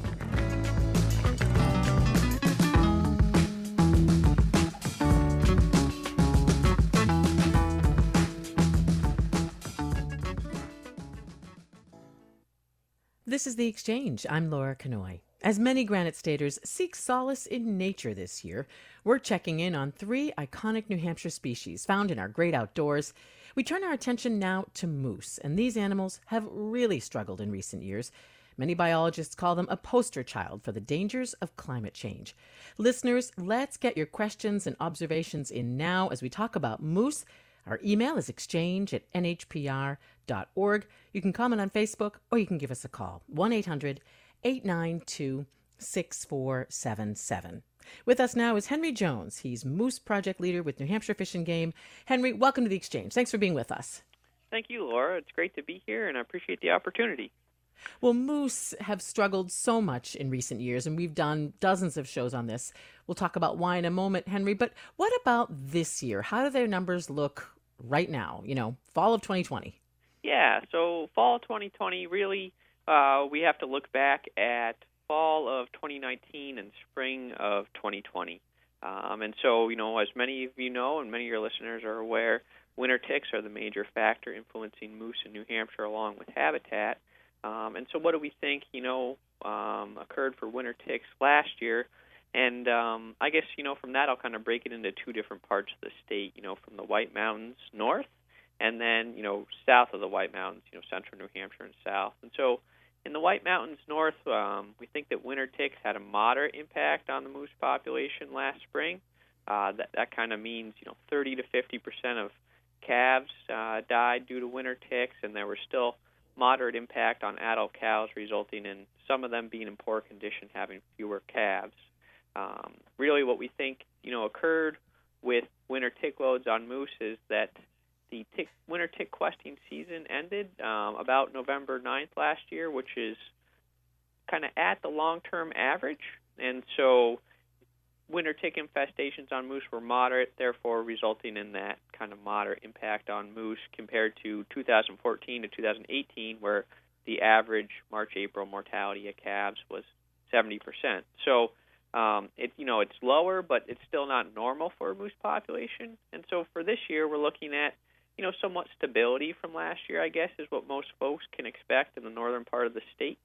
This is The Exchange. I'm Laura Kanoy. As many Granite Staters seek solace in nature this year, we're checking in on three iconic New Hampshire species found in our great outdoors. We turn our attention now to moose, and these animals have really struggled in recent years. Many biologists call them a poster child for the dangers of climate change. Listeners, let's get your questions and observations in now as we talk about moose. Our email is exchange at N H P R dot org. You can comment on Facebook or you can give us a call, one eight hundred eight nine two six four seven seven. With us now is Henry Jones. He's Moose Project Leader with New Hampshire Fish and Game. Henry, welcome to The Exchange. Thanks for being with us. Thank you, Laura. It's great to be here, and I appreciate the opportunity. Well, moose have struggled so much in recent years, and we've done dozens of shows on this. We'll talk about why in a moment, Henry, but what about this year? How do their numbers look right now, you know, fall of twenty twenty? Yeah, so fall of twenty twenty, really, uh, we have to look back at fall of twenty nineteen and spring of twenty twenty. Um, and so, you know, as many of you know and many of your listeners are aware, winter ticks are the major factor influencing moose in New Hampshire along with habitat. Um, and so what do we think, you know, um, occurred for winter ticks last year? And um, I guess, you know, from that I'll kind of break it into two different parts of the state, you know, from the White Mountains north and then, you know, south of the White Mountains, you know, central New Hampshire and south. And so in the White Mountains north, um, we think that winter ticks had a moderate impact on the moose population last spring. Uh, that that kind of means, you know, thirty to fifty percent of calves uh, died due to winter ticks, and there were still moderate impact on adult cows, resulting in some of them being in poor condition, having fewer calves. Um, really what we think, you know, occurred with winter tick loads on moose is that the tick, winter tick questing season ended um, about November ninth last year, which is kind of at the long-term average. And so winter tick infestations on moose were moderate, therefore resulting in that kind of moderate impact on moose compared to two thousand fourteen to two thousand eighteen, where the average March-April mortality of calves was seventy percent. So um, it, you know, it's lower, but it's still not normal for a moose population. And so for this year, we're looking at, you know, somewhat stability from last year, I guess, is what most folks can expect in the northern part of the state.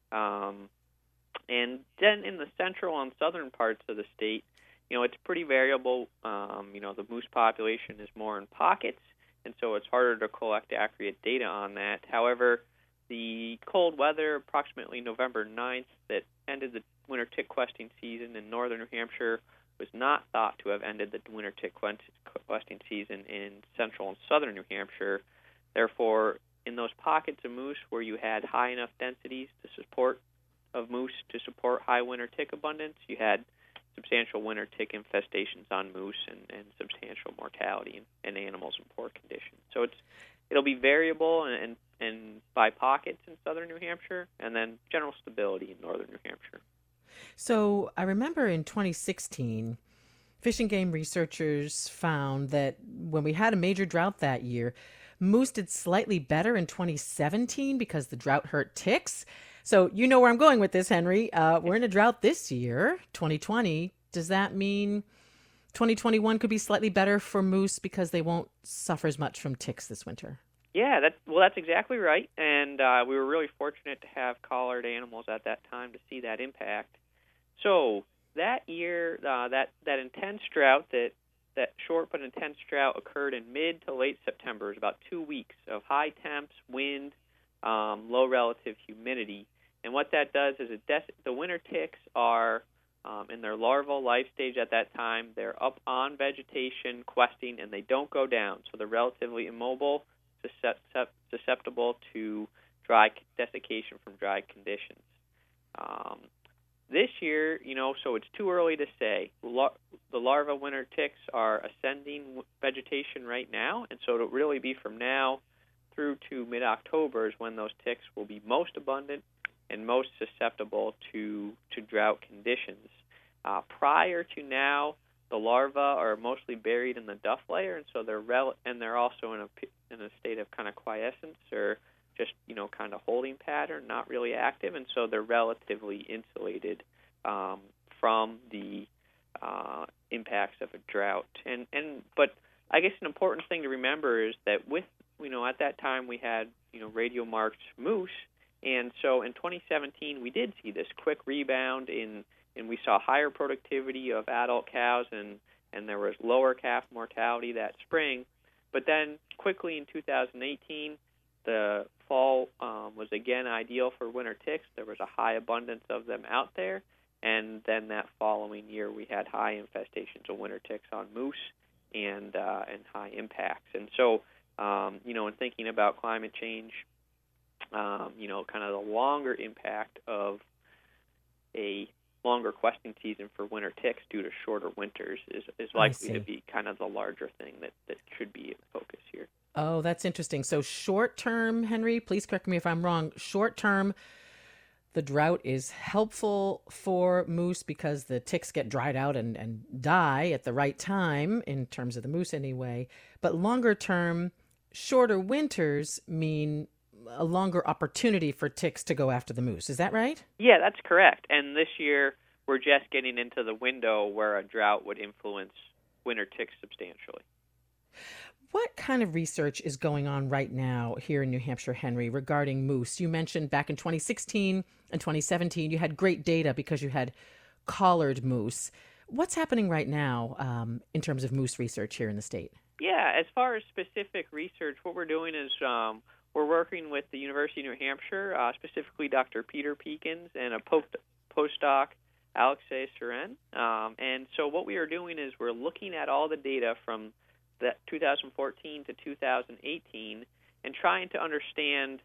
Um, and then in the central and southern parts of the state, you know, it's pretty variable. Um, you know, the moose population is more in pockets, and so it's harder to collect accurate data on that. However, the cold weather, approximately November ninth, that ended the winter tick questing season in northern New Hampshire was not thought to have ended the winter tick questing season in central and southern New Hampshire. Therefore, in those pockets of moose where you had high enough densities to support of moose to support high winter tick abundance, you had substantial winter tick infestations on moose and, and substantial mortality in, in animals in poor condition. So it's it'll be variable and, and and by pockets in southern New Hampshire, and then general stability in northern New Hampshire. So I remember in twenty sixteen, Fish and Game researchers found that when we had a major drought that year, moose did slightly better in twenty seventeen because the drought hurt ticks. So you know where I'm going with this, Henry. Uh, we're in a drought this year, twenty twenty. Does that mean twenty twenty-one could be slightly better for moose because they won't suffer as much from ticks this winter? Yeah, that, well, that's exactly right. And uh, we were really fortunate to have collared animals at that time to see that impact. So that year, uh, that, that intense drought, that, that short but intense drought occurred in mid to late September. It was about two weeks of high temps, wind, um, low relative humidity. And what that does is it des- the winter ticks are um, in their larval life stage at that time. They're up on vegetation, questing, and they don't go down. So they're relatively immobile, suscept- susceptible to dry desiccation from dry conditions. Um, this year, you know, so it's too early to say. La- the larva winter ticks are ascending vegetation right now, and so it'll really be from now through to mid-October is when those ticks will be most abundant and most susceptible to, to drought conditions. Uh, prior to now, the larvae are mostly buried in the duff layer, and so they're rel- and they're also in a in a state of kind of quiescence or just you know kind of holding pattern, not really active, and so they're relatively insulated um, from the uh, impacts of a drought. And and but I guess an important thing to remember is that with you know at that time we had you know radio marked moose. And so in twenty seventeen, we did see this quick rebound in, and we saw higher productivity of adult cows, and, and there was lower calf mortality that spring. But then quickly in two thousand eighteen, the fall um, was again ideal for winter ticks. There was a high abundance of them out there. And then that following year, we had high infestations of winter ticks on moose and, uh, and high impacts. And so, um, you know, in thinking about climate change, Um, you know, kind of the longer impact of a longer questing season for winter ticks due to shorter winters is, is likely to be kind of the larger thing that, that should be in focus here. Oh, that's interesting. So short term, Henry, please correct me if I'm wrong. Short term, the drought is helpful for moose because the ticks get dried out and, and die at the right time, in terms of the moose anyway. But longer term, shorter winters mean a longer opportunity for ticks to go after the moose. Is that right? Yeah, that's correct. And this year, we're just getting into the window where a drought would influence winter ticks substantially. What kind of research is going on right now here in New Hampshire, Henry, regarding moose? You mentioned back in twenty sixteen and twenty seventeen, you had great data because you had collared moose. What's happening right now um, in terms of moose research here in the state? Yeah, as far as specific research, what we're doing is um, we're working with the University of New Hampshire, uh, specifically Doctor Peter Peekins and a post- postdoc, Alexei Suren. Um, and so what we are doing is we're looking at all the data from that two thousand fourteen to two thousand eighteen and trying to understand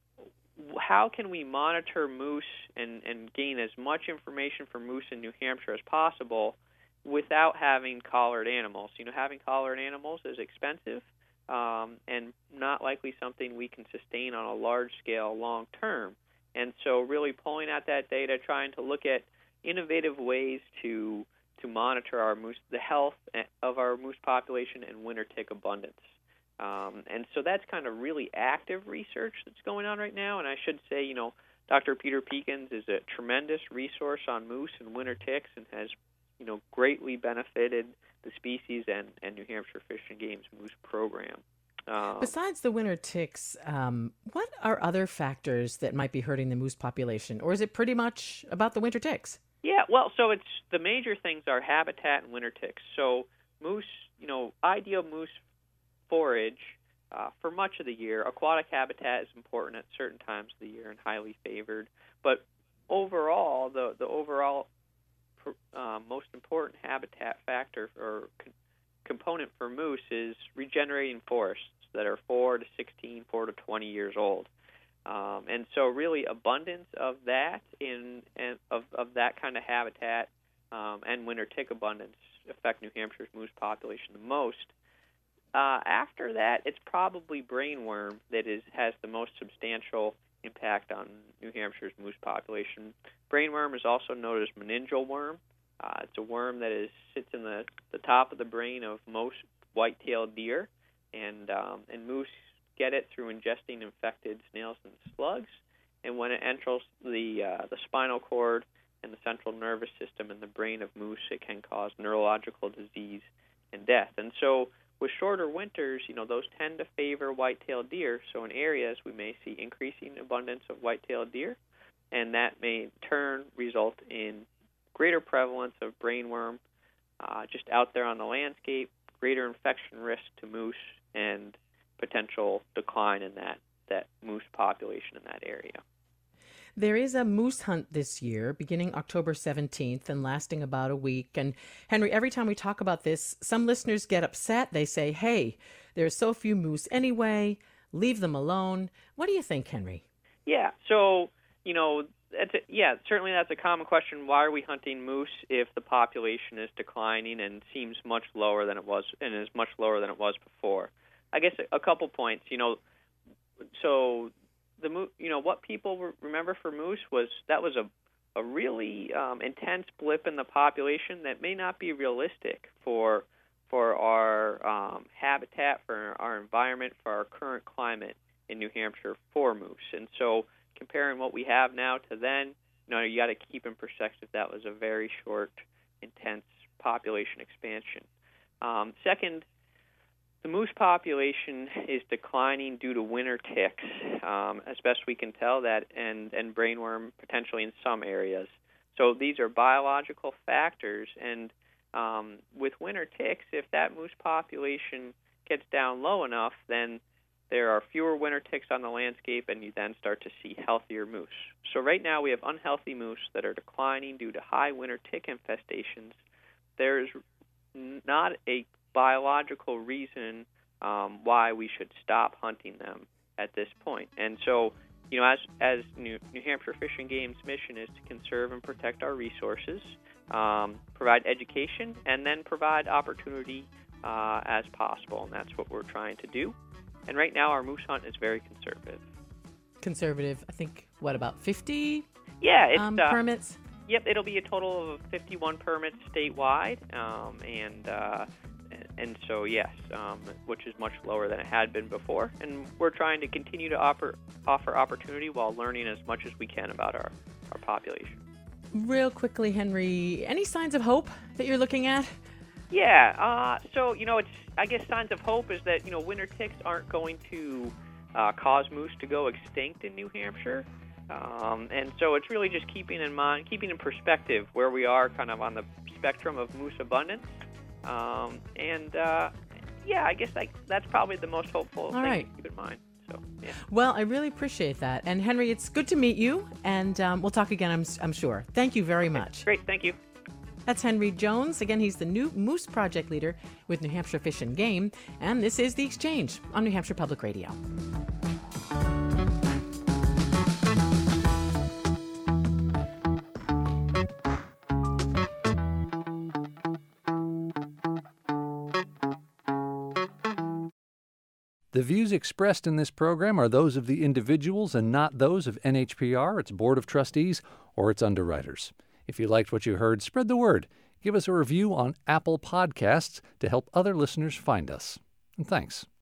how can we monitor moose and, and gain as much information from moose in New Hampshire as possible without having collared animals. You know, having collared animals is expensive. Um, and not likely something we can sustain on a large scale long term. And so really pulling out that data, trying to look at innovative ways to to monitor our moose, the health of our moose population and winter tick abundance. Um, and so that's kind of really active research that's going on right now. And I should say, you know, Doctor Peter Peekins is a tremendous resource on moose and winter ticks and has, you know, greatly benefited the species and, and New Hampshire Fish and Game's moose program. Um, Besides the winter ticks, um, what are other factors that might be hurting the moose population? Or is it pretty much about the winter ticks? Yeah, well, so it's the major things are habitat and winter ticks. So moose, you know, ideal moose forage uh, for much of the year. Aquatic habitat is important at certain times of the year and highly favored. But overall, the, the overall Uh, most important habitat factor or co- component for moose is regenerating forests that are four to sixteen, four to twenty years old. Um, and so really abundance of that in and of, of that kind of habitat um, and winter tick abundance affect New Hampshire's moose population the most. Uh, after that, it's probably brainworm that is has the most substantial impact on New Hampshire's moose population. Brainworm is also known as meningeal worm. Uh, it's a worm that is sits in the, the top of the brain of most white-tailed deer, and um, and moose get it through ingesting infected snails and slugs. And when it enters the uh, the spinal cord and the central nervous system in the brain of moose, it can cause neurological disease and death. And so with shorter winters, you know, those tend to favor white-tailed deer. So in areas, we may see increasing abundance of white-tailed deer, and that may in turn result in greater prevalence of brainworm uh, just out there on the landscape, greater infection risk to moose, and potential decline in that, that moose population in that area. There is a moose hunt this year, beginning October seventeenth and lasting about a week. And Henry, every time we talk about this, some listeners get upset. They say, hey, there's so few moose anyway, leave them alone. What do you think, Henry? Yeah, so, you know, that's a, yeah, certainly that's a common question. Why are we hunting moose if the population is declining and seems much lower than it was, and is much lower than it was before? I guess a, a couple points, you know, so the mo- you know what people re- remember for moose was that was a a really um, intense blip in the population that may not be realistic for for our um, habitat, for our environment, for our current climate in New Hampshire for moose. And so comparing what we have now to then, you know, you got to keep in perspective that was a very short, intense population expansion. Um, second, the moose population is declining due to winter ticks, um, as best we can tell, that and, and brainworm potentially in some areas. So these are biological factors, and um, with winter ticks, if that moose population gets down low enough, then there are fewer winter ticks on the landscape, and you then start to see healthier moose. So right now we have unhealthy moose that are declining due to high winter tick infestations. There's not a biological reason um, why we should stop hunting them at this point. And so, you know, as as New, New Hampshire Fish and Game's mission is to conserve and protect our resources, um, provide education, and then provide opportunity uh, as possible. And that's what we're trying to do. And right now our moose hunt is very conservative. Conservative, I think, what, about fifty yeah, it's, um, uh, permits? Yep, it'll be a total of fifty-one permits statewide, um, and uh, and so yes, um, which is much lower than it had been before. And we're trying to continue to offer offer opportunity while learning as much as we can about our, our population. Real quickly, Henry, any signs of hope that you're looking at? Yeah, uh, so, you know, it's I guess signs of hope is that, you know, winter ticks aren't going to uh, cause moose to go extinct in New Hampshire. Um, and so it's really just keeping in mind, keeping in perspective where we are kind of on the spectrum of moose abundance. Um, and, uh, yeah, I guess like, that's probably the most hopeful All thing right. to keep in mind. So, yeah. Well, I really appreciate that. And Henry, it's good to meet you, and um, we'll talk again, I'm, I'm sure. Thank you very much. Great, thank you. That's Henry Jones. Again, he's the new Moose Project leader with New Hampshire Fish and Game. And this is The Exchange on New Hampshire Public Radio. The views expressed in this program are those of the individuals and not those of N H P R, its Board of Trustees, or its underwriters. If you liked what you heard, spread the word. Give us a review on Apple Podcasts to help other listeners find us. And thanks.